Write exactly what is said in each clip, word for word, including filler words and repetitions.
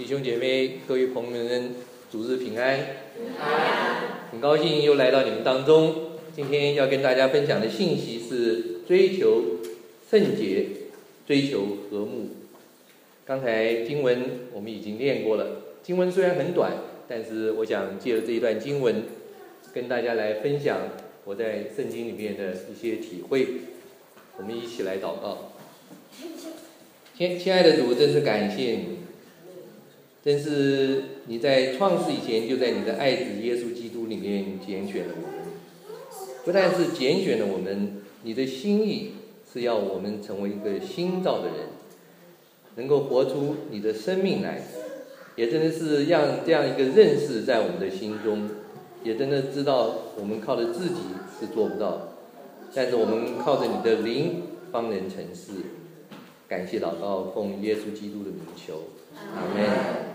弟兄姐妹、各位朋友们，主日平安！很高兴又来到你们当中。今天要跟大家分享的信息是追求圣洁、追求和睦。刚才经文我们已经念过了，经文虽然很短，但是我想借着这一段经文，跟大家来分享我在圣经里面的一些体会。我们一起来祷告。亲亲爱的主，真是感谢你，真是你在创世以前就在你的爱子耶稣基督里面拣选了我们，不但是拣选了我们，你的心意是要我们成为一个新造的人，能够活出你的生命来，也真的是让这样一个认识在我们的心中，也真的知道我们靠着自己是做不到，但是我们靠着你的灵方能成事。感谢祷告，奉耶稣基督的名求，阿们。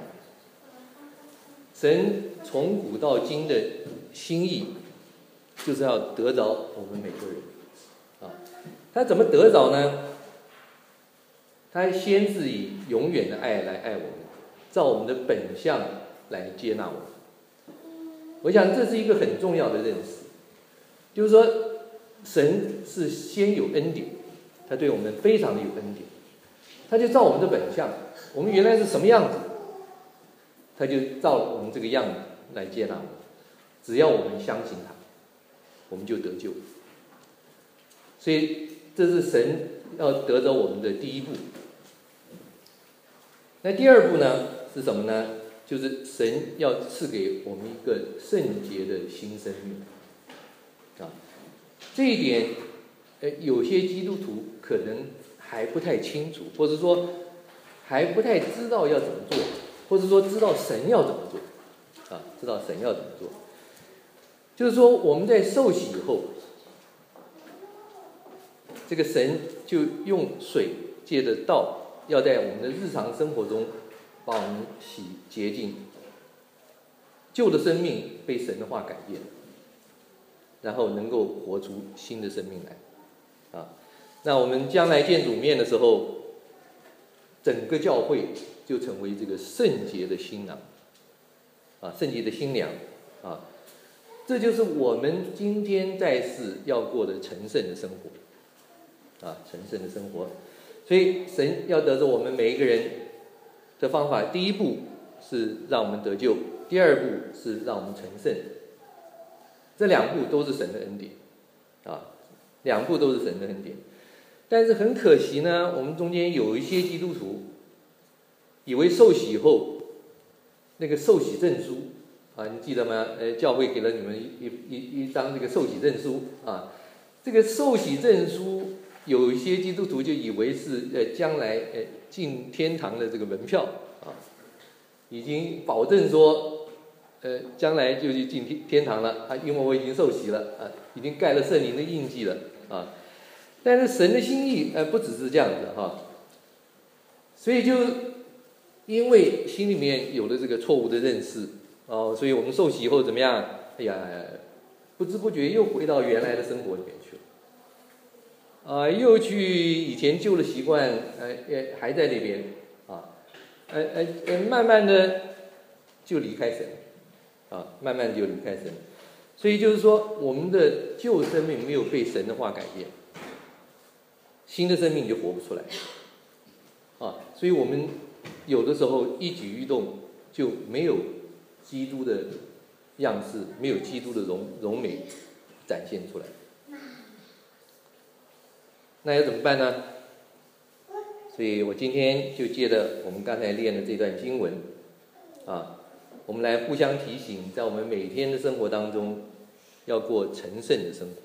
神从古到今的心意，就是要得着我们每个人啊。他怎么得着呢？他先是以永远的爱来爱我们，照我们的本相来接纳我们。我想这是一个很重要的认识，就是说，神是先有恩典，他对我们非常的有恩典。他就照我们的本相，我们原来是什么样子，他就照我们这个样子来接纳我们。只要我们相信他，我们就得救。所以这是神要得着我们的第一步。那第二步呢是什么呢？就是神要赐给我们一个圣洁的新生命啊。这一点，呃，有些基督徒可能还不太清楚，或者说还不太知道要怎么做，或者说知道神要怎么做啊，知道神要怎么做。就是说我们在受洗以后，这个神就用水借着道，要在我们的日常生活中把我们洗洁净，旧的生命被神的话改变，然后能够活出新的生命来啊。那我们将来见主面的时候，整个教会就成为这个圣洁的新郎啊，圣洁的新娘啊。这就是我们今天在世要过的成圣的生活啊，成圣的生活。所以神要得着我们每一个人的方法，第一步是让我们得救，第二步是让我们成圣。这两步都是神的恩典啊，两步都是神的恩典。但是很可惜呢，我们中间有一些基督徒以为受洗以后，那个受洗证书啊，你记得吗？呃，教会给了你们一一一张这个受洗证书啊。这个受洗证书，有一些基督徒就以为是呃将来呃进天堂的这个门票啊，已经保证说，呃将来就去进天天堂了啊，因为我已经受洗了啊，已经盖了圣灵的印记了啊。但是神的心意呃不只是这样子哈，所以就因为心里面有了这个错误的认识哦，所以我们受洗以后怎么样？哎呀，不知不觉又回到原来的生活里面去了，啊、呃，又去以前旧的习惯，呃呃还在那边啊，呃呃呃，慢慢的就离开神，啊，慢慢就离开神，所以就是说我们的旧生命没有被神的话改变。新的生命就活不出来啊，所以我们有的时候一举一动就没有基督的样式，没有基督的荣荣美展现出来。那要怎么办呢？所以我今天就借着我们刚才练的这段经文啊，我们来互相提醒，在我们每天的生活当中要过成圣的生活。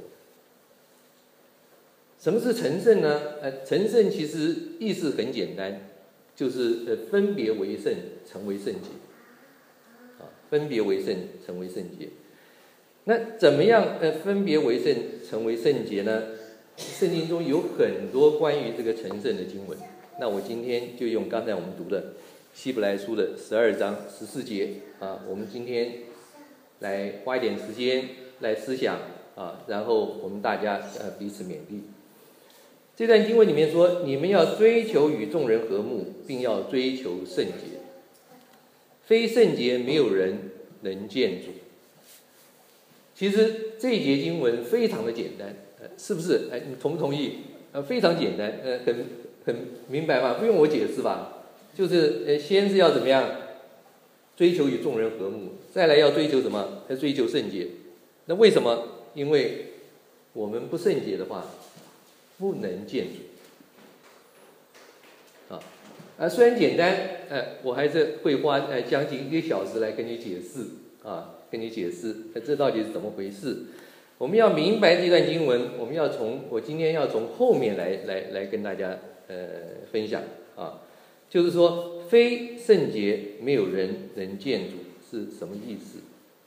什么是成圣呢？呃，成圣其实意思很简单，就是呃分别为圣，成为圣洁。啊，分别为圣，成为圣洁。那怎么样呃分别为圣，成为圣洁呢？圣经中有很多关于这个成圣的经文。那我今天就用刚才我们读的希伯来书的十二章十四节啊，我们今天来花一点时间来思想啊，然后我们大家呃彼此勉励。这段经文里面说，你们要追求与众人和睦，并要追求圣洁。 非圣洁，没有人能见主。其实这一节经文非常的简单，呃，是不是？哎，你同不同意？呃，非常简单，呃，很很明白吧？不用我解释吧？就是呃，先是要怎么样？追求与众人和睦，再来要追求什么？要追求圣洁。那为什么？因为我们不圣洁的话，不能见主。啊，啊，虽然简单，呃，我还是会花呃将近一个小时来跟你解释啊，跟你解释，呃，这到底是怎么回事？我们要明白这段经文，我们要从我今天要从后面来来来跟大家呃分享啊，就是说非圣洁，没有人能见主是什么意思？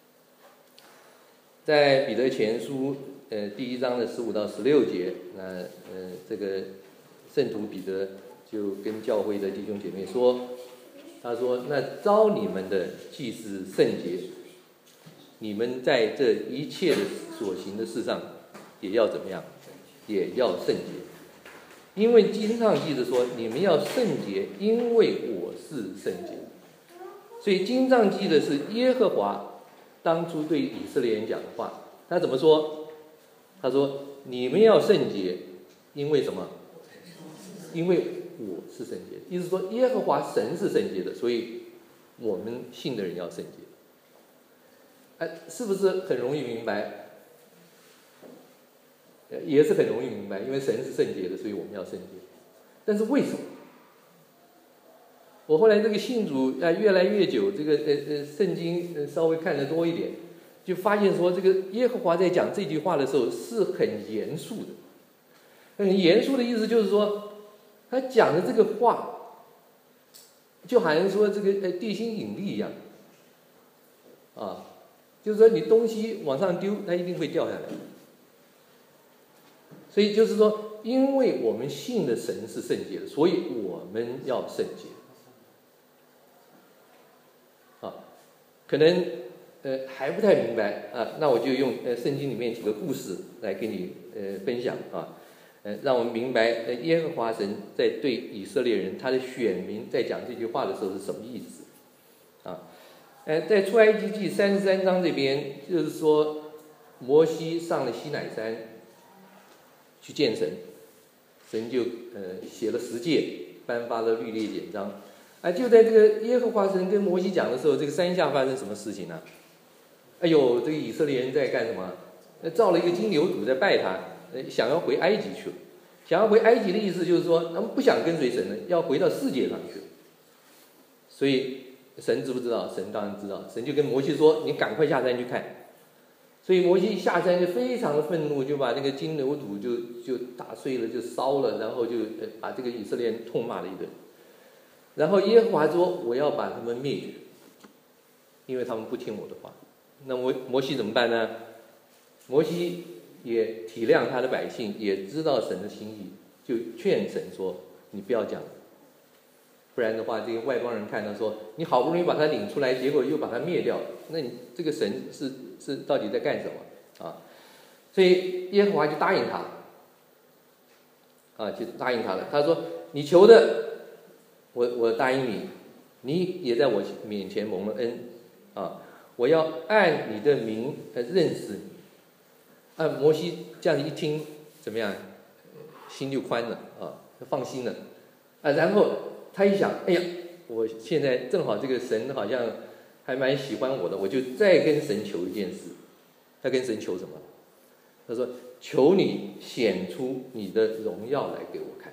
在彼得前书呃第一章的十五到十六节，那呃这个圣徒彼得就跟教会的弟兄姐妹说，他说：“那召你们的既是圣洁，你们在这一切的所行的事上，也要怎么样？也要圣洁。因为经上记着说，你们要圣洁，因为我是圣洁。所以经上记的是耶和华当初对以色列人讲的话。他怎么说？他说：你们要圣洁，因为什么？因为我是圣洁。意思说，耶和华神是圣洁的，所以我们信的人要圣洁。哎，是不是很容易明白？也是很容易明白，因为神是圣洁的，所以我们要圣洁。但是为什么？我后来这个信主啊越来越久，这个呃呃圣经呃稍微看得多一点，就发现说这个耶和华在讲这句话的时候是很严肃的。很严肃的意思就是说，他讲的这个话，就好像说这个呃地心引力一样，啊，就是说你东西往上丢，它一定会掉下来。所以就是说，因为我们信的神是圣洁的，所以我们要圣洁。啊，可能呃还不太明白啊，那我就用呃圣经里面几个故事来跟你呃分享啊，呃让我们明白呃耶和华神在对以色列人他的选民在讲这句话的时候是什么意思啊？呃，在出埃及记三十三章这边，就是说摩西上了西乃山去见神，神就呃写了十诫，颁发了律例典章。啊，就在这个耶和华神跟摩西讲的时候，这个山下发生什么事情呢？哎呦，这个以色列人在干什么？造了一个金牛犊在拜他，想要回埃及去了。想要回埃及的意思就是说，他们不想跟随神了，要回到世界上去了。所以神知不知道？神当然知道。神就跟摩西说：“你赶快下山去看。”所以摩西下山就非常的愤怒，就把那个金牛犊就就打碎了，就烧了，然后就把这个以色列人痛骂了一顿。然后耶和华说：“我要把他们灭绝，因为他们不听我的话。”那摩摩西怎么办呢？摩西也体谅他的百姓，也知道神的心意，就劝神说：“你不要讲，不然的话，这个外邦人看到说，你好不容易把他领出来，结果又把他灭掉，那你这个神是是到底在干什么啊？”所以耶和华就答应他，啊，就答应他了。他说：“你求的。”我我答应你，你也在我面前蒙了恩，啊，我要按你的名来认识你。啊，摩西这样一听，怎么样？心就宽了啊，放心了。啊，然后他一想，哎呀，我现在正好这个神好像还蛮喜欢我的，我就再跟神求一件事。他跟神求什么？他说：“求你显出你的荣耀来给我看。”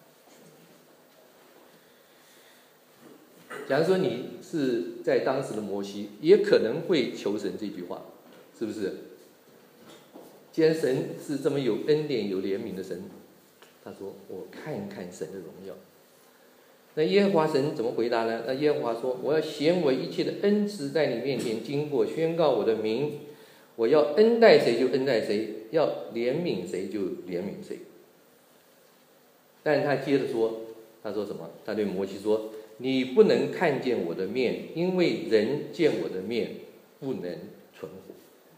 假如说你是在当时的摩西，也可能会求神这句话，是不是？既然神是这么有恩典、有怜悯的神，他说：“我看一看神的荣耀。”那耶和华神怎么回答呢？那耶和华说：“我要显我一切的恩慈在你面前经过，宣告我的名。我要恩待谁就恩待谁，要怜悯谁就怜悯谁。”但是他接着说，他说什么？他对摩西说：“你不能看见我的面，因为人见我的面不能存活。”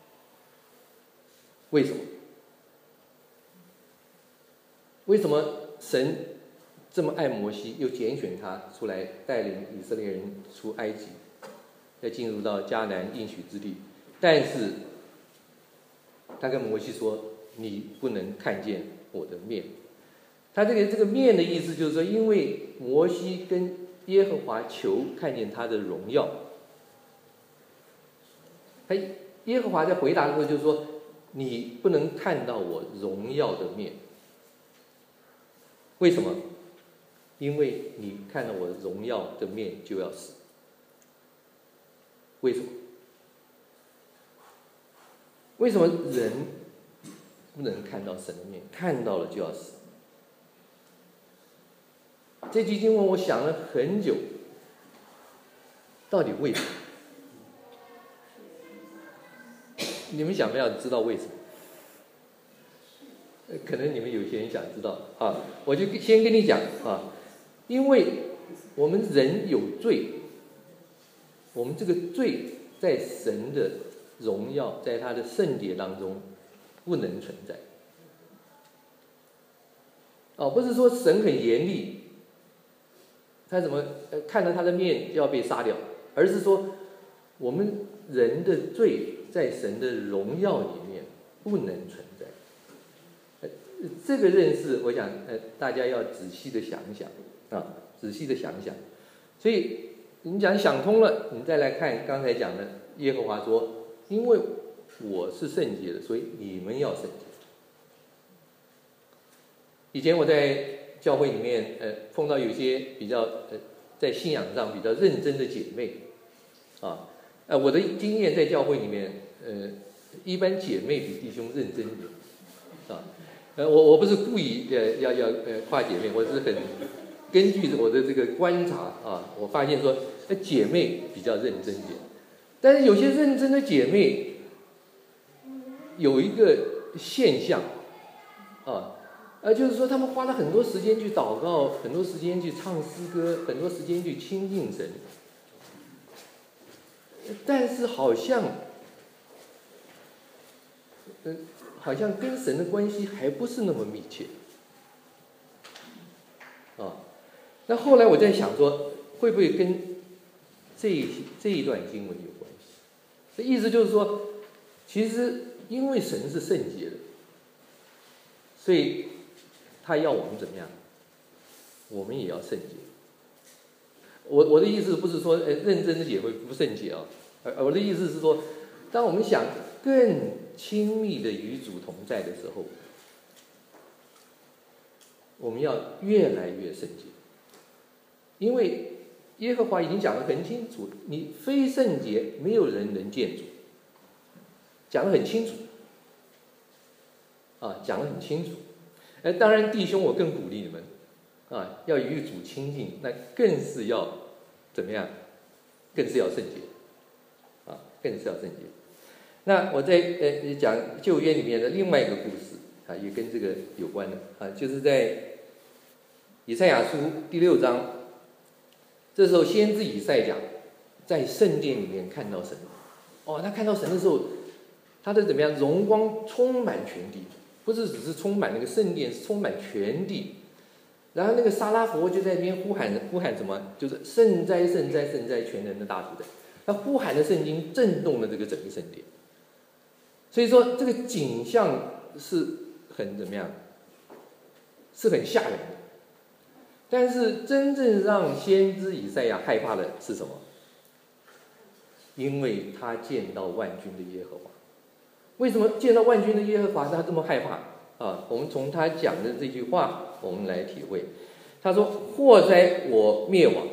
为什么？为什么神这么爱摩西，又拣选他出来带领以色列人出埃及？ 要进入到迦南应许之地，但是他跟摩西说：“你不能看见我的面。”他这个这个面的意思就是说，因为摩西跟耶和华求看见他的荣耀，他耶和华在回答的时候就说：“你不能看到我荣耀的面。”为什么？因为你看到我荣耀的面就要死。为什么？为什么人不能看到神的面？看到了就要死。这句经文我想了很久，到底为什么？你们想不想知道为什么？可能你们有些人想知道啊，我就先跟你讲啊，因为我们人有罪，我们这个罪在神的荣耀，在他的圣洁当中不能存在。哦，不是说神很严厉，他怎么看到他的面就要被杀掉，而是说我们人的罪在神的荣耀里面不能存在。这个认识，我想呃大家要仔细的想一想啊，仔细的想一想。所以你讲想通了，你再来看刚才讲的，耶和华说：“因为我是圣洁的，所以你们要圣洁。”以前我在教会里面，呃，碰到有些比较呃在信仰上比较认真的姐妹，啊，呃，我的经验在教会里面，呃，一般姐妹比弟兄认真一点，啊。呃，我我不是故意呃要要呃夸姐妹，我是很根据我的这个观察啊，我发现说，呃姐妹比较认真一点，但是有些认真的姐妹有一个现象啊，呃就是说她们花了很多时间去祷告，很多时间去唱诗歌，很多时间去亲近神，但是好像，嗯、呃。好像跟神的关系还不是那么密切，啊，那后来我在想说，会不会跟这一这一段经文有关系？这意思就是说，其实因为神是圣洁的，所以他要我们怎么样？我们也要圣洁。我我的意思不是说，呃，认真的姐妹不圣洁啊，而我的意思是说，当我们想更亲密的与主同在的时候，我们要越来越圣洁，因为耶和华已经讲得很清楚，你非圣洁，没有人能见主，讲得很清楚，啊，讲得很清楚。呃，当然弟兄，我更鼓励你们，啊，要与主亲近，那更是要怎么样？更是要圣洁，啊，更是要圣洁。那我在呃讲旧约里面的另外一个故事啊，也跟这个有关的啊，就是在以赛亚书第六章，这时候先知以赛讲，在圣殿里面看到神，哦，他看到神的时候，他的怎么样？荣光充满全地，不是只是充满那个圣殿，是充满全地。然后那个撒拉佛就在那边呼喊呼喊什么？就是圣哉圣哉圣哉，全能的大主宰。他呼喊的圣经震动了这个整个圣殿。所以说这个景象是很怎么样？是很吓人的。但是真正让先知以赛亚害怕的是什么？因为他见到万军的耶和华。为什么见到万军的耶和华他这么害怕啊？我们从他讲的这句话我们来体会。他说：“祸哉，我灭亡。”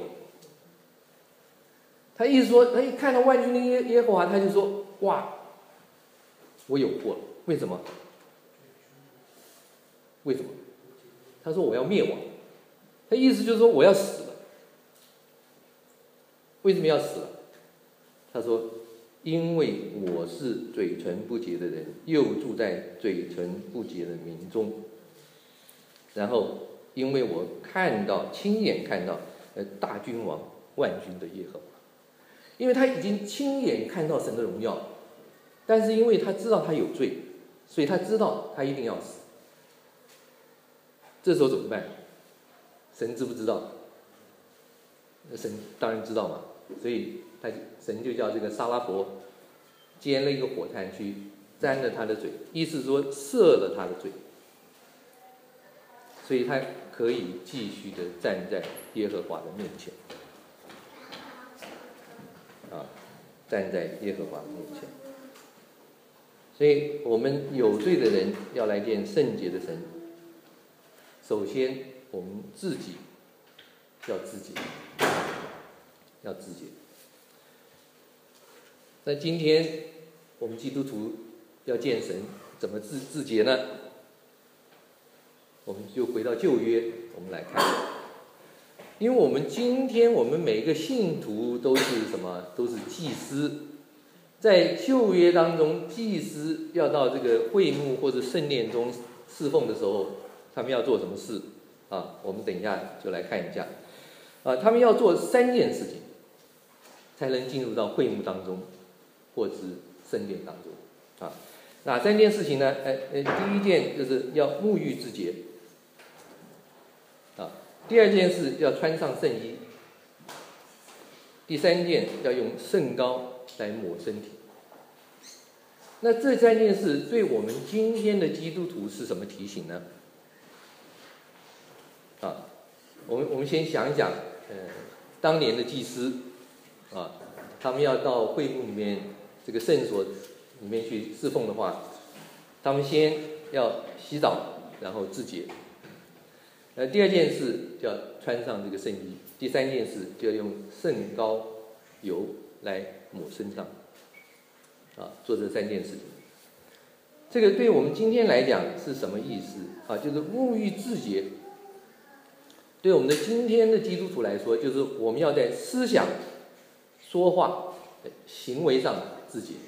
他意思说，他一看到万军的耶耶和华，他就说：“哇！我有祸了，为什么？为什么？”他说：“我要灭亡。”他意思就是说我要死了。为什么要死了？他说：“因为我是嘴唇不洁的人，又住在嘴唇不洁的民中。然后，因为我看到，亲眼看到，呃，大君王万军的耶和华。因为他已经亲眼看到神的荣耀。”但是因为他知道他有罪，所以他知道他一定要死。这时候怎么办？神知不知道？神当然知道嘛。所以他神就叫这个沙拉佛捡了一个火炭去沾了他的嘴，意思说射了他的嘴，所以他可以继续的站在耶和华的面前，啊，站在耶和华的面前。所以我们有罪的人要来见圣洁的神，首先我们自己要自洁，要自洁。那今天我们基督徒要见神，怎么自自洁呢？我们就回到旧约，我们来看，因为我们今天我们每一个信徒都是什么？都是祭司。在旧约当中，祭司要到这个会幕或者圣殿中侍奉的时候，他们要做什么事啊？我们等一下就来看一下啊，他们要做三件事情，才能进入到会幕当中，或是圣殿当中啊。哪三件事情呢？哎哎，第一件就是要沐浴自洁啊，第二件事要穿上圣衣，第三件要用圣膏来抹身体。那这三件事对我们今天的基督徒是什么提醒呢？啊，我们我们先想一想，呃，当年的祭司啊，他们要到会幕里面这个圣所里面去侍奉的话，他们先要洗澡，然后自洁。呃，第二件事就要穿上这个圣衣，第三件事就要用圣膏油来抹身上，啊，做这三件事情。这个对我们今天来讲是什么意思啊？就是沐浴自洁。对我们的今天的基督徒来说，就是我们要在思想、说话、行为上自洁。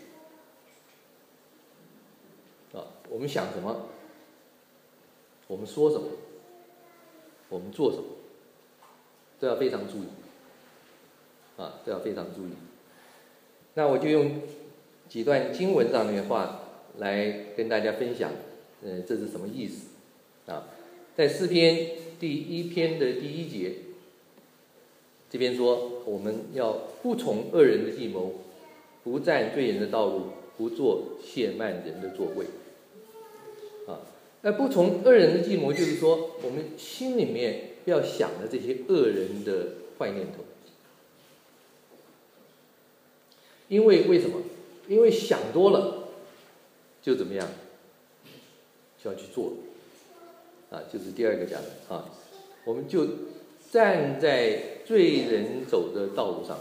啊，我们想什么，我们说什么，我们做什么，都要非常注意。啊，都要非常注意。那我就用几段经文上面的话来跟大家分享，呃，这是什么意思？啊，在诗篇第一篇的第一节，这边说我们要不从恶人的计谋，不占罪人的道路，不做亵慢人的座位。啊，那不从恶人的计谋，就是说我们心里面不要想着这些恶人的坏念头。因为为什么？因为想多了，就怎么样？就要去做，啊，就是第二个讲的啊，我们就站在罪人走的道路上，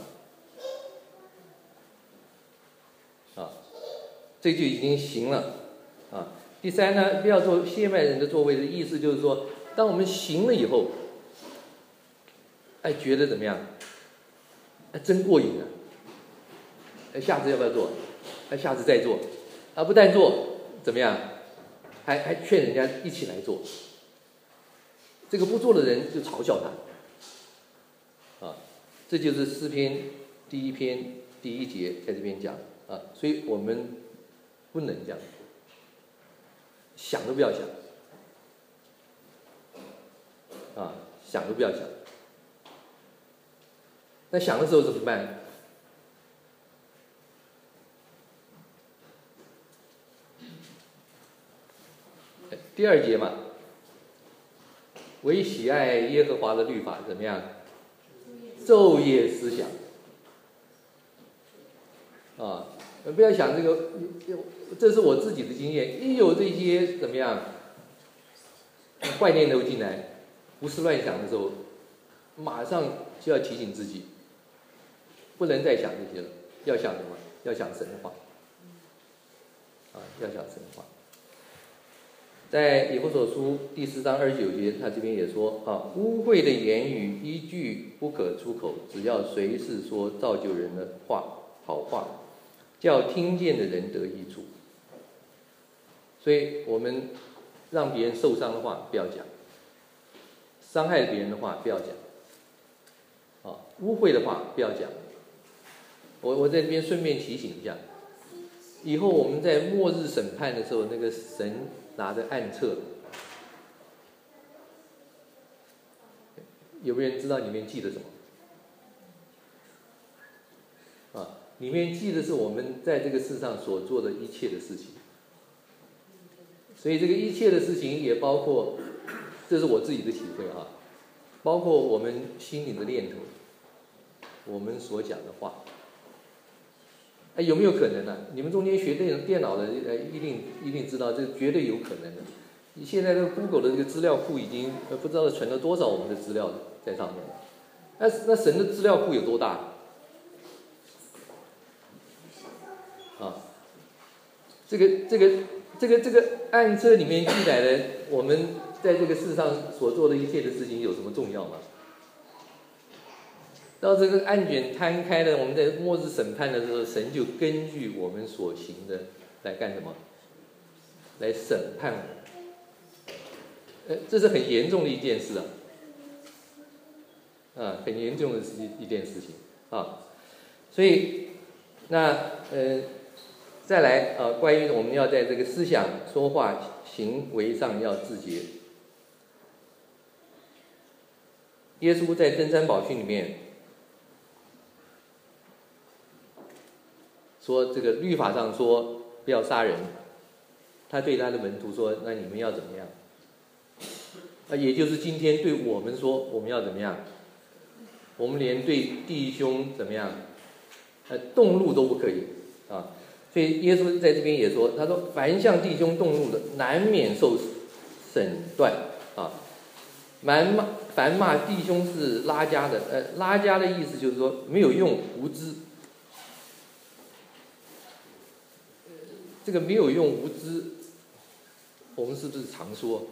啊，这就已经行了，啊。第三呢，不要做亵慢人的座位的意思就是说，当我们行了以后，哎，觉得怎么样？哎，真过瘾啊！哎，下次要不要做？哎，下次再做，啊，不但做，怎么样？还还劝人家一起来做。这个不做的人就嘲笑他，啊，这就是诗篇第一篇第一节在这边讲啊，所以我们不能这样，想都不要想，啊，想都不要想。那想的时候怎么办？第二节嘛，唯喜爱耶和华的律法怎么样？昼夜思想。啊，不要想这个，这是我自己的经验。一有这些怎么样，坏念头进来，胡思乱想的时候，马上就要提醒自己，不能再想这些了。要想什么？要想神的话。啊，要想神的话。在以弗所书第四章二十九节，他这边也说啊，污秽的言语一句不可出口，只要随时说造就人的话，好话，叫听见的人得益处。所以我们让别人受伤的话不要讲，伤害别人的话不要讲，啊，污秽的话不要讲。我我在这边顺便提醒一下，以后我们在末日审判的时候，那个神拿着暗册，有没有人知道里面记的什么？ 里面记的是我们在这个世上所做的一切的事情。所以这个一切的事情也包括，这是我自己的体会啊，包括我们心里的念头，我们所讲的话。哎，有没有可能呢、啊？你们中间学电电脑的，呃，一定一定知道，这绝对有可能的。你现在这个 Google 的这个资料库已经呃不知道存了多少我们的资料在上面了。那那神的资料库有多大？啊，这个这个这个这个按册里面记载的，我们在这个世上所做的一切的事情有什么重要吗？到这个案卷摊开了，我们在末日审判的时候，神就根据我们所行的来干什么？来审判我们。呃，这是很严重的一件事啊，啊，很严重的一一件事情啊。所以，那呃，再来啊，关于我们要在这个思想、说话、行为上要自洁。耶稣在登山宝训里面说，这个律法上说不要杀人，他对他的门徒说：“那你们要怎么样？”啊，也就是今天对我们说，我们要怎么样？我们连对弟兄怎么样？呃，动怒都不可以啊。所以耶稣在这边也说，他说：“凡向弟兄动怒的，难免受审断啊。凡骂凡骂弟兄是拉加的，呃，拉加的意思就是说没有用、无知。这个没有用、无知，我们是不是常说？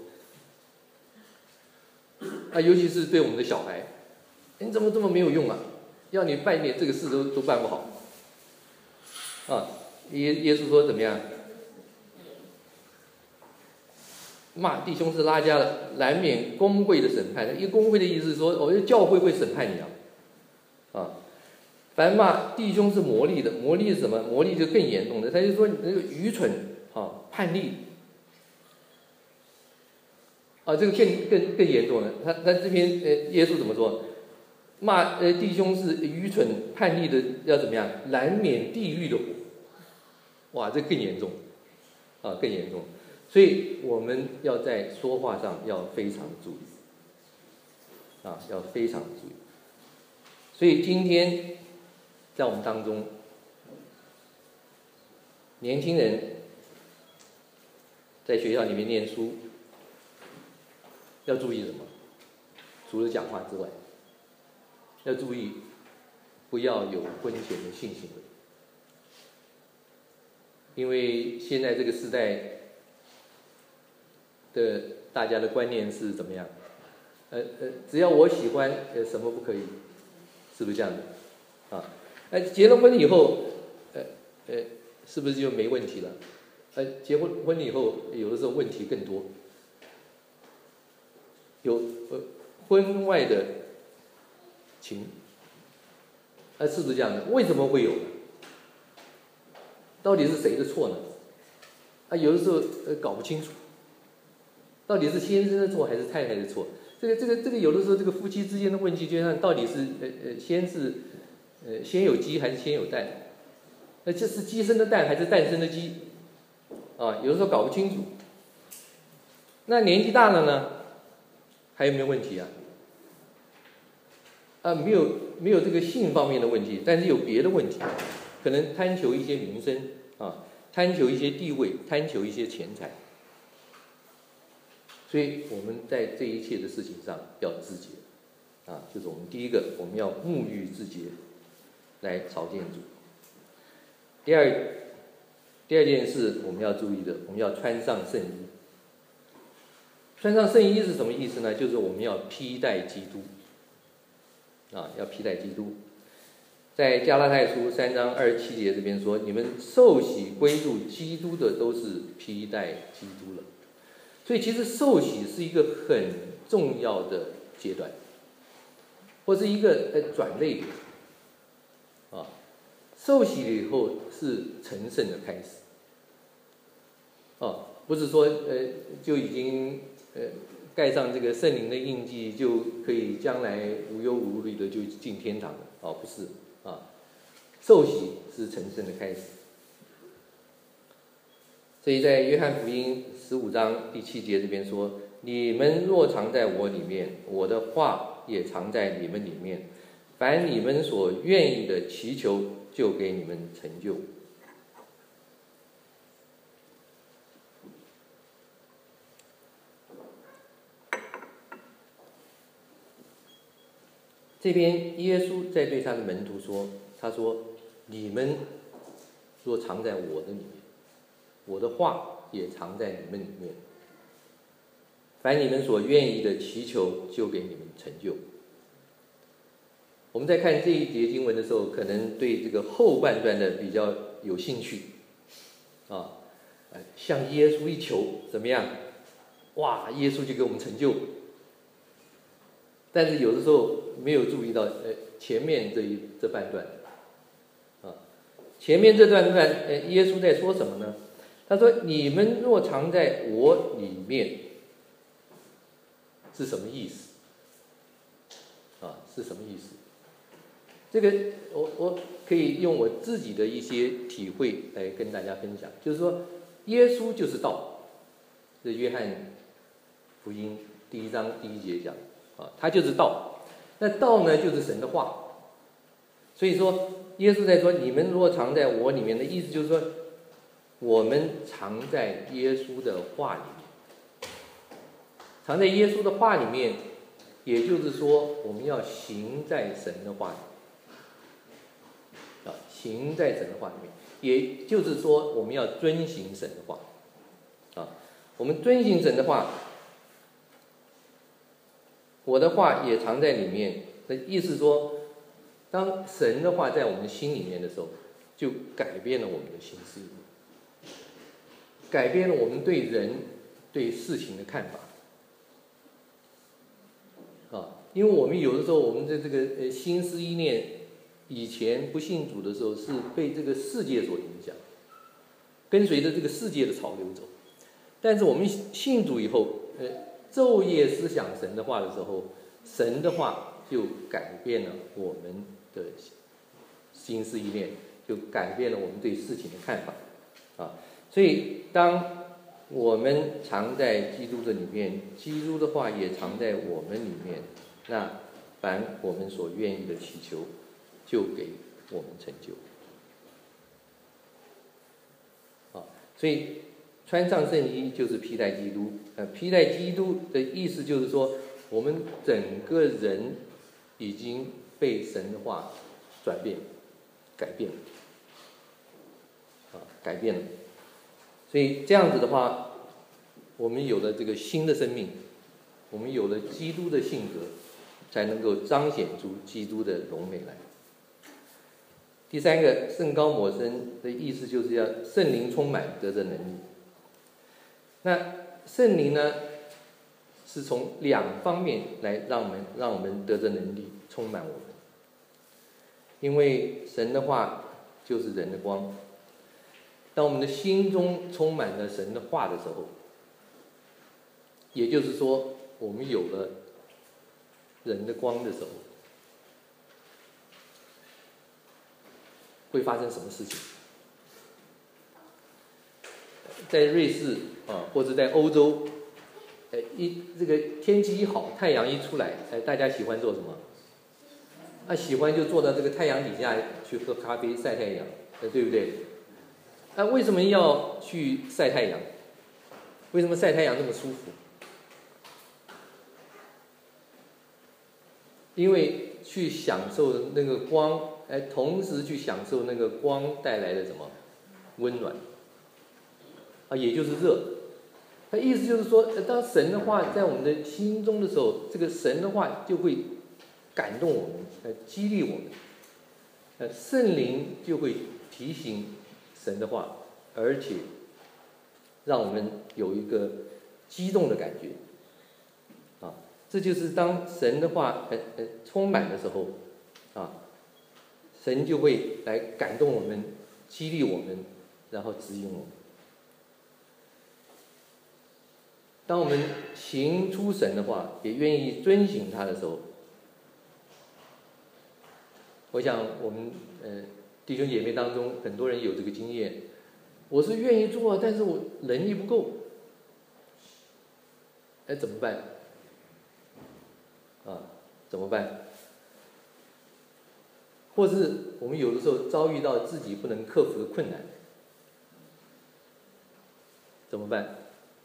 啊，尤其是对我们的小孩，你怎么这么没有用啊？要你办点这个事都都办不好。啊，耶耶稣说怎么样？骂弟兄是拉加的，难免公会的审判。一公会的意思是说，我、哦、教会会审判你啊。啊，凡骂弟兄是魔力的，魔力是什么？魔力就更严重的，他就说你这个愚蠢啊，叛逆。啊，这个更更更严重了。他他这边呃，耶稣怎么说？骂呃弟兄是愚蠢叛逆的，要怎么样？难免地狱的火。哇，这更严重，啊，更严重。所以我们要在说话上要非常注意，啊，要非常注意。所以今天在我们当中，年轻人在学校里面念书。要注意什么？除了讲话之外，要注意不要有婚前的性行为，因为现在这个时代的大家的观念是怎么样？呃呃，只要我喜欢，呃，什么不可以？是不是这样的？啊，呃，结了婚以后，呃呃，是不是就没问题了？呃，结婚婚以后，有的时候问题更多。有呃婚外的情，啊，是不是这样的？为什么会有呢？到底是谁的错呢？啊，有的时候呃搞不清楚，到底是先生的错还是太太的错？这个这个这个有的时候这个夫妻之间的问题，就像到底是呃呃先是呃先有鸡还是先有蛋？那这是鸡生的蛋还是蛋生的鸡？啊，有的时候搞不清楚。那年纪大了呢？还有没有问题啊？啊，没有没有这个性方面的问题，但是有别的问题，可能贪求一些名声啊，贪求一些地位，贪求一些钱财。所以我们在这一切的事情上要自洁，啊，就是我们第一个，我们要沐浴自洁，来朝见主。第二，第二件事我们要注意的，我们要穿上圣衣。穿上圣衣是什么意思呢？就是我们要披戴基督，啊，要披戴基督。在加拉太书三章二十七节这边说，你们受洗归入基督的都是披戴基督了。所以其实受洗是一个很重要的阶段，或是一个呃转捩点，啊，受洗了以后是成圣的开始，啊，不是说呃就已经。呃，盖上这个圣灵的印记，就可以将来无忧无虑的就进天堂了。哦，不是啊， 受洗是成圣的开始。所以在约翰福音十五章第七节这边说：“你们若常在我里面，我的话也常在你们里面，凡你们所愿意的祈求，就给你们成就。”这边耶稣在对他的门徒说：“他说，你们若常在我的里面，我的话也常在你们里面，凡你们所愿意的祈求，就给你们成就。”我们在看这一节经文的时候，可能对这个后半段的比较有兴趣啊，向耶稣一求怎么样？哇，耶稣就给我们成就。但是有的时候没有注意到，呃，前面这一这半段，啊，前面这段段，呃，耶稣在说什么呢？他说：“你们若常在我里面，是什么意思？啊，是什么意思？这个我我可以用我自己的一些体会来跟大家分享，就是说，耶稣就是道，这约翰福音第一章第一节讲。”啊，他就是道，那道呢就是神的话，所以说耶稣在说你们若常在我里面的意思就是说，我们常在耶稣的话里面，常在耶稣的话里面，也就是说我们要行在神的话里面，啊，行在神的话里面，也就是说我们要遵行神的话，啊，我们遵行神的话。我的话也藏在里面，的意思说，当神的话在我们的心里面的时候，就改变了我们的心思，改变了我们对人、对事情的看法。啊，因为我们有的时候我们的这个呃心思意念，以前不信主的时候是被这个世界所影响，跟随着这个世界的潮流走，但是我们信主以后，呃。昼夜思想神的话的时候，神的话就改变了我们的心思意念，就改变了我们对事情的看法啊。所以当我们常在基督的里面，基督的话也常在我们里面，那凡我们所愿意的祈求，就给我们成就。啊，所以穿上圣衣就是披戴基督，呃，披戴基督的意思就是说，我们整个人已经被神的话转变、改变了，啊，改变了。所以这样子的话，我们有了这个新的生命，我们有了基督的性格，才能够彰显出基督的荣美来。第三个，圣膏抹身的意思就是要圣灵充满，得着能力。那圣灵呢，是从两方面来让我们让我们得着能力，充满我们。因为神的话就是人的光，当我们的心中充满了神的话的时候，也就是说，我们有了人的光的时候，会发生什么事情？在瑞士啊，或者在欧洲，呃，一这个天气一好，太阳一出来，哎，大家喜欢做什么？啊，喜欢就坐到这个太阳底下去喝咖啡、晒太阳，呃，对不对？那、啊、为什么要去晒太阳？为什么晒太阳这么舒服？因为去享受那个光，哎，同时去享受那个光带来的什么温暖。啊，也就是热，他意思就是说，当神的话在我们的心中的时候，这个神的话就会感动我们，呃，激励我们，呃，圣灵就会提醒神的话，而且让我们有一个激动的感觉，啊，这就是当神的话呃呃充满的时候，啊，神就会来感动我们，激励我们，然后指引我们。当我们行出神的话，也愿意遵行他的时候，我想我们呃弟兄姐妹当中，很多人有这个经验，我是愿意做，但是我能力不够，哎，怎么办？啊，怎么办？或是我们有的时候遭遇到自己不能克服的困难，怎么办？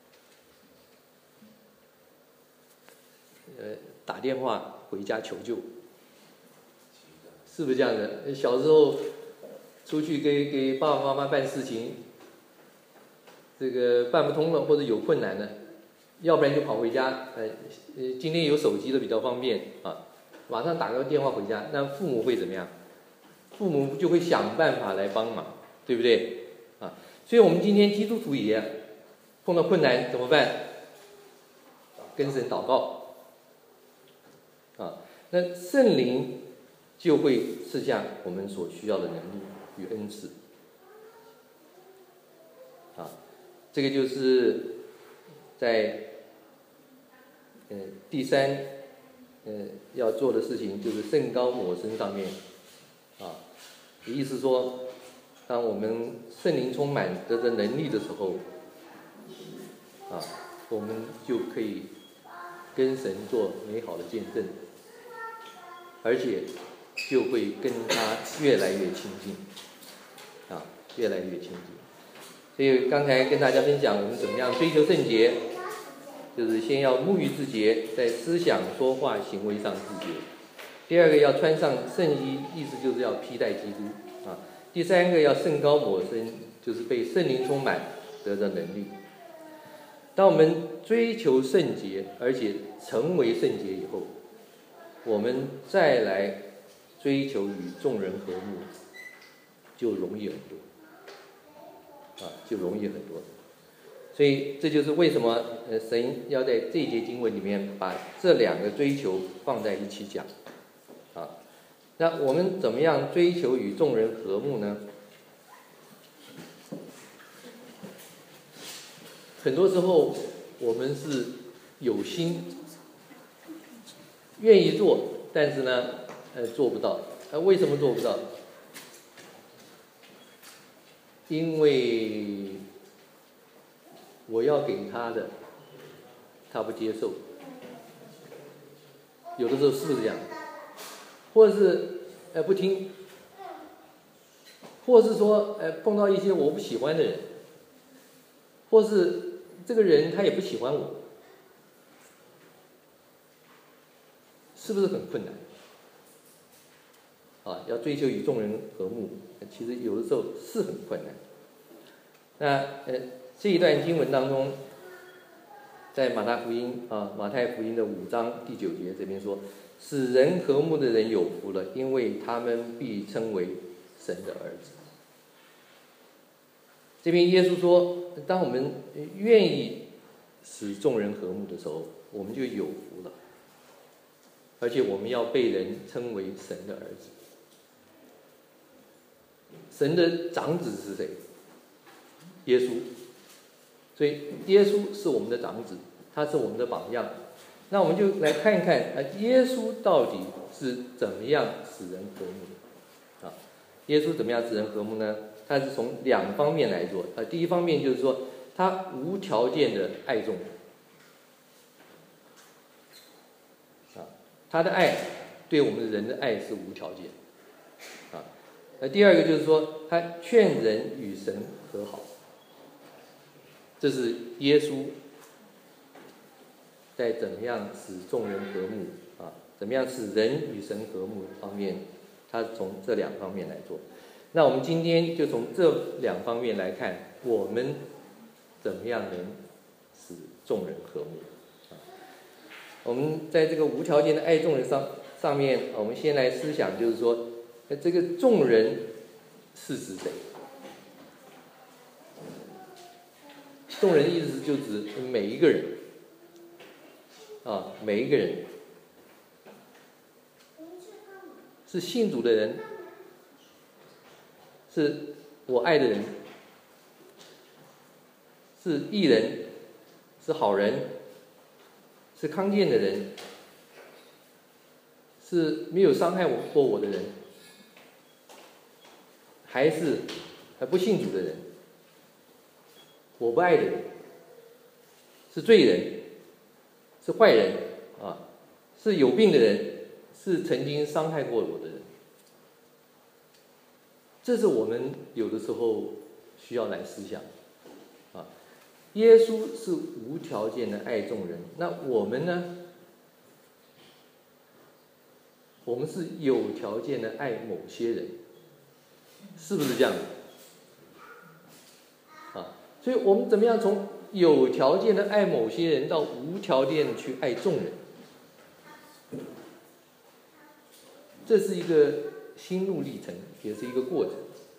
呃，打电话回家求救，是不是这样的？小时候出去给给爸爸妈妈办事情，这个办不通了或者有困难了，要不然就跑回家，呃呃，今天有手机的比较方便啊，马上打个电话回家，那父母会怎么样？父母就会想办法来帮忙，对不对？啊，所以我们今天基督徒也一样，碰到困难怎么办？跟神祷告，啊，那圣灵就会赐下我们所需要的能力与恩赐，啊，这个就是在呃第三呃要做的事情，就是圣膏抹身上面。啊，意思说，当我们圣灵充满得着能力的时候，啊，我们就可以跟神做美好的见证，而且就会跟他越来越亲近，啊，越来越亲近。所以刚才跟大家分享我们怎么样追求圣洁，就是先要沐浴自洁，在思想、说话、行为上自洁。第二个要穿上圣衣，意思就是要披戴基督啊。第三个要圣膏抹身，就是被圣灵充满，得到能力。当我们追求圣洁，而且成为圣洁以后，我们再来追求与众人和睦，就容易很多，啊，就容易很多。所以这就是为什么呃神要在这一节经文里面把这两个追求放在一起讲。啊，那我们怎么样追求与众人和睦呢？很多时候我们是有心愿意做，但是呢，呃，做不到。呃，为什么做不到？因为我要给他的，他不接受。有的时候是不是这样？或者是呃不听，或是说呃碰到一些我不喜欢的人，或是这个人他也不喜欢我，是不是很困难？啊，要追求与众人和睦，其实有的时候是很困难。那呃这一段经文当中，在马太福音啊马太福音的五章第九节这边说，使人和睦的人有福了，因为他们必称为神的儿子。这边耶稣说，当我们愿意使众人和睦的时候，我们就有福了，而且我们要被人称为神的儿子。神的长子是谁？耶稣。所以耶稣是我们的长子，他是我们的榜样。那我们就来看一看啊，耶稣到底是怎么样使人和睦的？啊，耶稣怎么样使人和睦呢？他是从两方面来做。啊，第一方面就是说，他无条件的爱众。啊，他的爱对我们人的爱是无条件。啊，那第二个就是说，他劝人与神和好。这是耶稣在怎么样使众人和睦啊，怎么样使人与神和睦方面，他从这两方面来做。那我们今天就从这两方面来看，我们怎么样能使众人和睦啊？我们在这个无条件的爱众人上上面，我们先来思想，就是说，这个众人是指谁？众人的意思就指每一个人，啊，每一个人是信主的人，是我爱的人，是义人，是好人，是康健的人，是没有伤害我过我的人， 还是还不信主的人，我不爱的人，是罪人，是坏人啊，是有病的人，是曾经伤害过我的人。这是我们有的时候需要来思想啊。耶稣是无条件的爱众人，那我们呢？我们是有条件的爱某些人，是不是这样啊？所以我们怎么样从有条件的爱某些人到无条件去爱众人？这是一个心路历程，也是一个过程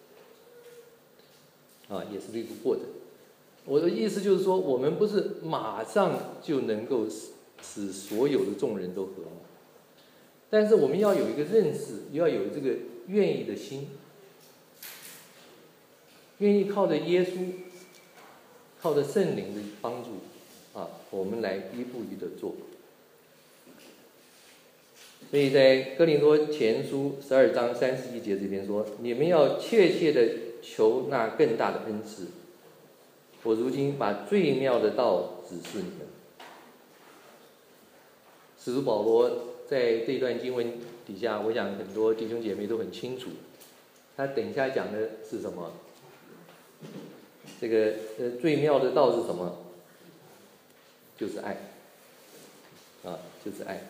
啊，也是一个过程。我的意思就是说，我们不是马上就能够使所有的众人都和睦，但是我们要有一个认识，要有这个愿意的心，愿意靠着耶稣，靠着圣灵的帮助啊，我们来一步一步的做。所以在哥林多前书十二章三十一节这边说，你们要切切的求那更大的恩赐。我如今把最妙的道指示你们。使徒保罗在这段经文底下，我想很多弟兄姐妹都很清楚，他等一下讲的是什么？这个呃最妙的道是什么？就是爱，啊，就是爱。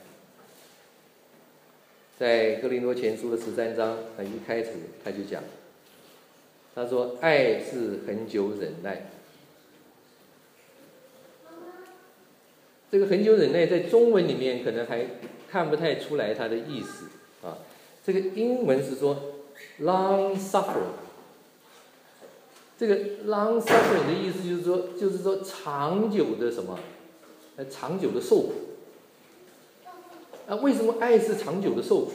在哥林多前书的十三章，他一开始他就讲，他说爱是恒久忍耐。这个恒久忍耐在中文里面可能还看不太出来它的意思啊。这个英文是说 long suffering， 这个 long suffering 的意思就是说，就是说长久的什么？呃，长久的受苦。啊，为什么爱是长久的受苦？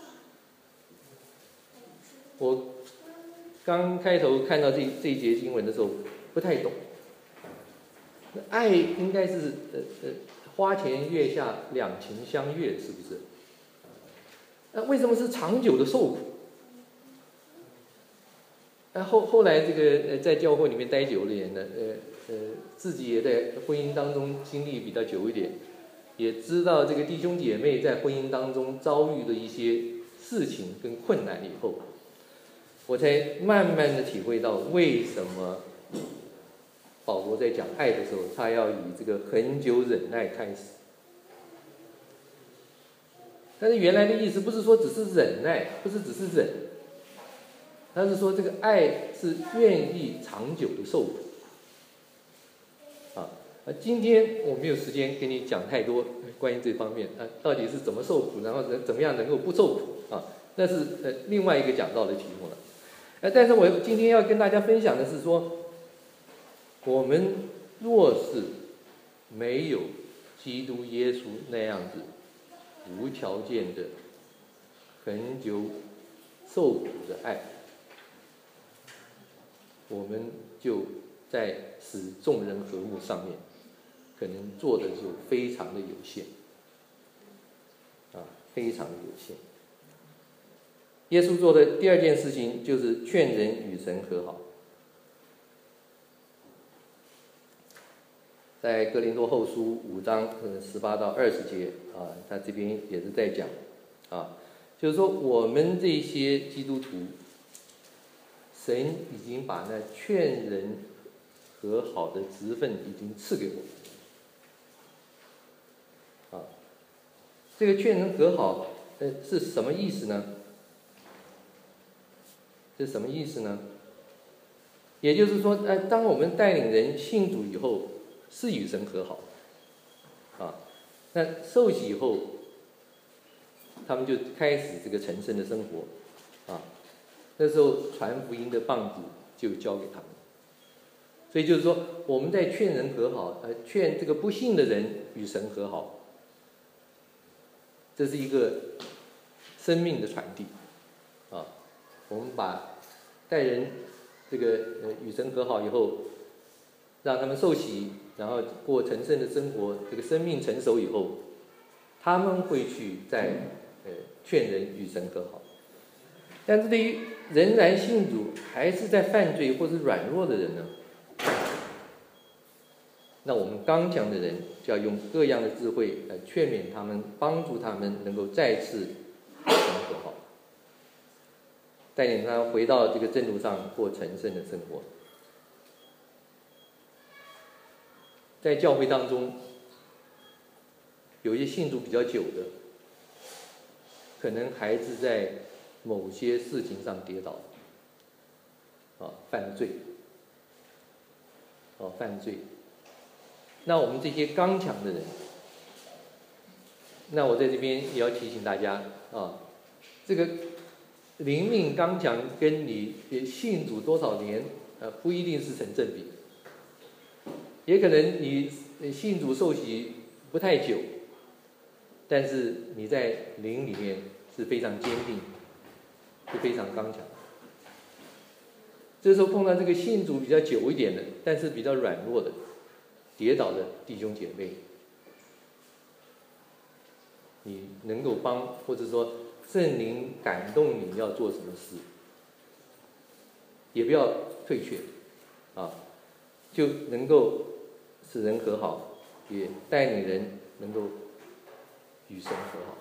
我刚开头看到这这一节经文的时候不太懂。爱应该是呃呃花前月下两情相悦，是不是？那为什么是长久的受苦？那后后来这个呃在教会里面待久了点的，呃呃自己也在婚姻当中经历比较久一点，也知道这个弟兄姐妹在婚姻当中遭遇的一些事情跟困难以后，我才慢慢的体会到为什么保罗在讲爱的时候，他要以这个恒久忍耐开始。但是原来的意思不是说只是忍耐，不是只是忍，他是说这个爱是愿意长久的受苦。啊，今天我没有时间跟你讲太多关于这方面啊，到底是怎么受苦，然后怎么样能够不受苦啊？那是呃另外一个讲到的题目了。呃，但是我今天要跟大家分享的是说，我们若是没有基督耶稣那样子无条件的恒久受苦的爱，我们就在使众人和睦上面，可能做的就非常的有限，啊，非常的有限。耶稣做的第二件事情就是劝人与神和好。在哥林多后书五章十八到二十节啊，他这边也是在讲啊，就是说我们这些基督徒，神已经把那劝人和好的职分已经赐给我们啊。这个劝人和好，呃，是什么意思呢？是什么意思呢？也就是说，呃，当我们带领人信主以后，是与神和好，啊，那受洗以后，他们就开始这个成圣的生活，啊，那时候传福音的棒子就交给他们。所以就是说，我们在劝人和好，呃，劝这个不信的人与神和好，这是一个生命的传递，啊，我们把带人这个呃与神和好以后，让他们受洗，然后过成圣的生活，这个生命成熟以后，他们会去在呃劝人与神和好。 但是对于仍然信主还是在犯罪或是软弱的人呢，那我们刚强的人就要用各样的智慧来劝勉他们，帮助他们能够再次与神和好，带领他回到这个正路上过成圣的生活。在教会当中，有一些信主比较久的，可能孩子在某些事情上跌倒，啊，犯罪，啊，犯罪。那我们这些刚强的人，那我在这边也要提醒大家啊，这个灵命刚强跟你信主多少年，呃，不一定是成正比。也可能你信主受洗不太久，但是你在灵里面是非常坚定，是非常刚强。这时候碰到这个信主比较久一点的，但是比较软弱的、跌倒的弟兄姐妹，你能够帮，或者说圣灵感动你要做什么事，也不要退却，啊，就能够使人和好，也带领人能够与神和好。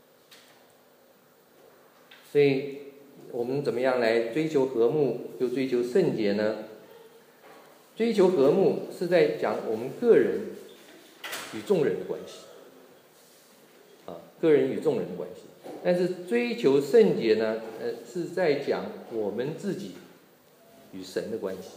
所以我们怎么样来追求和睦又追求圣洁呢？追求和睦是在讲我们个人与众人的关系，啊，个人与众人的关系。但是追求圣洁呢，呃，是在讲我们自己与神的关系。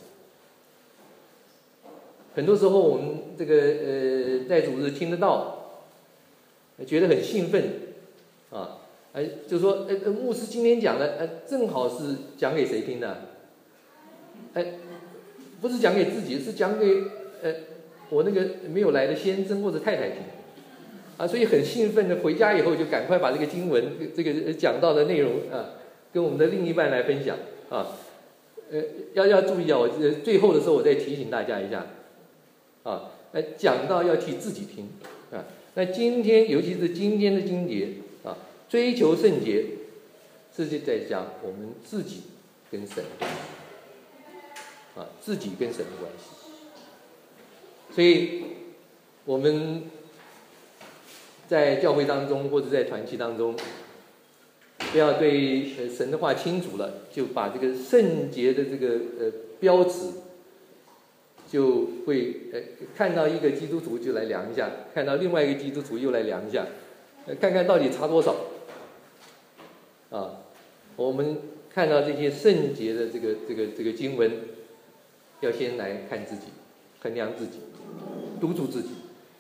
很多时候我们这个呃在主日听得到，觉得很兴奋，啊，哎，就说呃牧师今天讲的，呃正好是讲给谁听的？哎，不是讲给自己，是讲给呃我那个没有来的先生或者太太听，啊，所以很兴奋的回家以后就赶快把这个经文这个讲到的内容啊，跟我们的另一半来分享啊，呃要要注意啊，我最后的时候我再提醒大家一下。啊，那讲到要替自己听啊。那今天，尤其是今天的经节啊，追求圣洁，是在讲我们自己跟神的关系啊，自己跟神的关系。所以，我们在教会当中或者在团契当中，不要对神的话清楚了，就把这个圣洁的这个呃标尺。就会呃看到一个基督徒就来量一下，看到另外一个基督徒又来量一下，呃看看到底差多少。啊，我们看到这些圣洁的这个这个这个经文，要先来看自己，衡量自己，督促自己。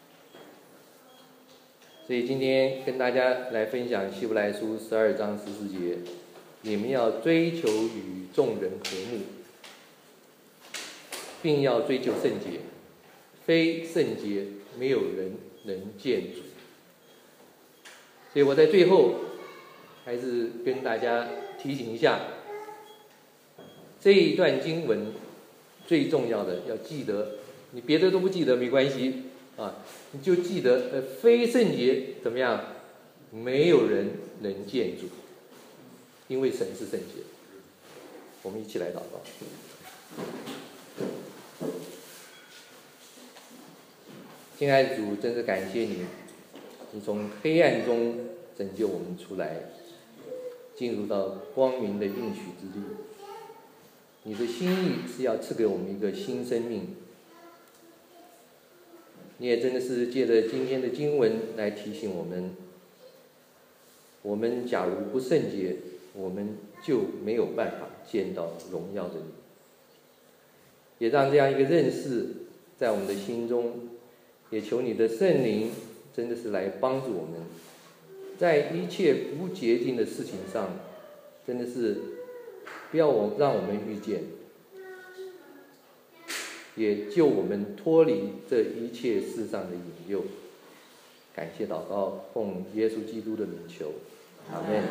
所以今天跟大家来分享希伯来书十二章十四节，你们要追求与众人和睦，并要追求圣洁，非圣洁没有人能见主。所以我在最后还是跟大家提醒一下，这一段经文最重要的要记得，你别的都不记得没关系啊，你就记得呃非圣洁怎么样，没有人能见主，因为神是圣洁。我们一起来祷告。亲爱的主，真是感谢你，你从黑暗中拯救我们出来，进入到光明的应许之地。你的心意是要赐给我们一个新生命。你也真的是借着今天的经文来提醒我们，我们假如不圣洁，我们就没有办法见到荣耀的你。也让这样一个认识在我们的心中，也求你的圣灵真的是来帮助我们，在一切不洁净的事情上，真的是不要我让我们遇见，也救我们脱离这一切世上的引诱。感谢祷告，奉耶稣基督的名求，阿们。